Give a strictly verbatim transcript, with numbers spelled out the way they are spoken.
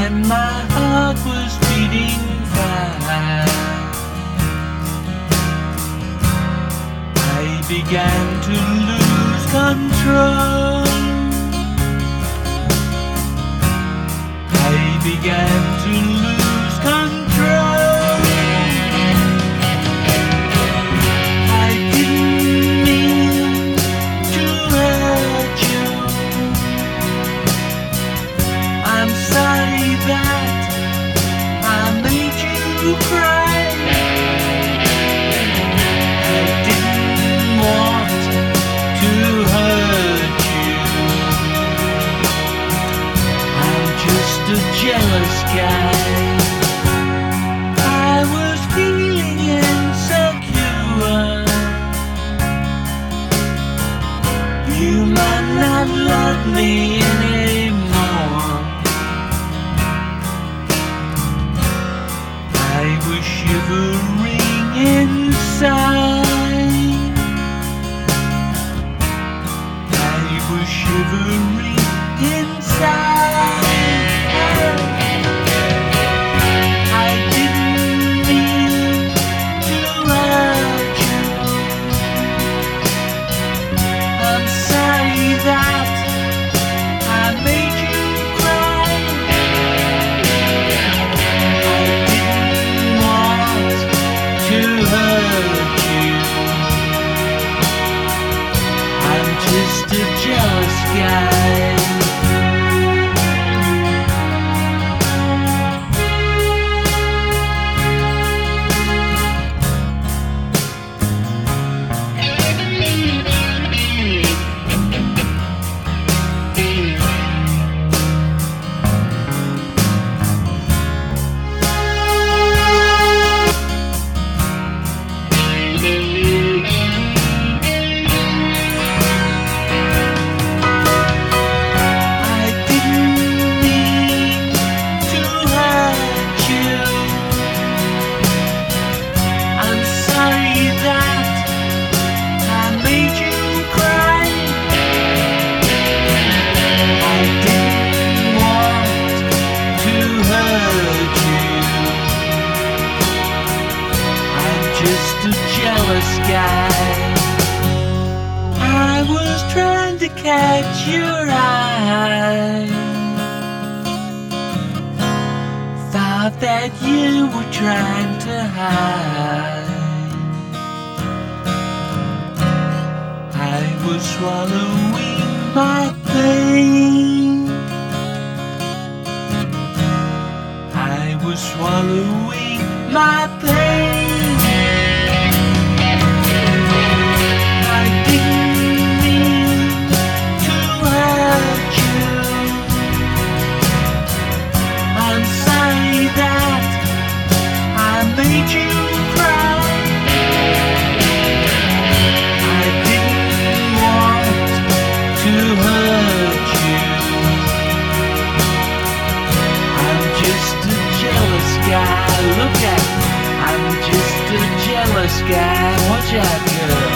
and my heart was beating fast. I began to lose control. I began to lose control. I didn't mean to hurt you. I'm sorry that I made you cry. I didn't want to hurt you. I'm just a jealous guy. I was feeling insecure. You might not love me anymore. I was shivering inside. I was shivering inside. I didn't mean to hurt you. I'm sorry that I made you cry. I didn't want to hurt you. I'm just a jealous guy. Just a jealous guy. I was trying to catch your eye. Thought that you were trying to hide. I was swallowing my pain. I was swallowing my pain. Made you cry. I didn't want to hurt you. I'm just a jealous guy. Look at me. I'm just a jealous guy. Watch out, girl.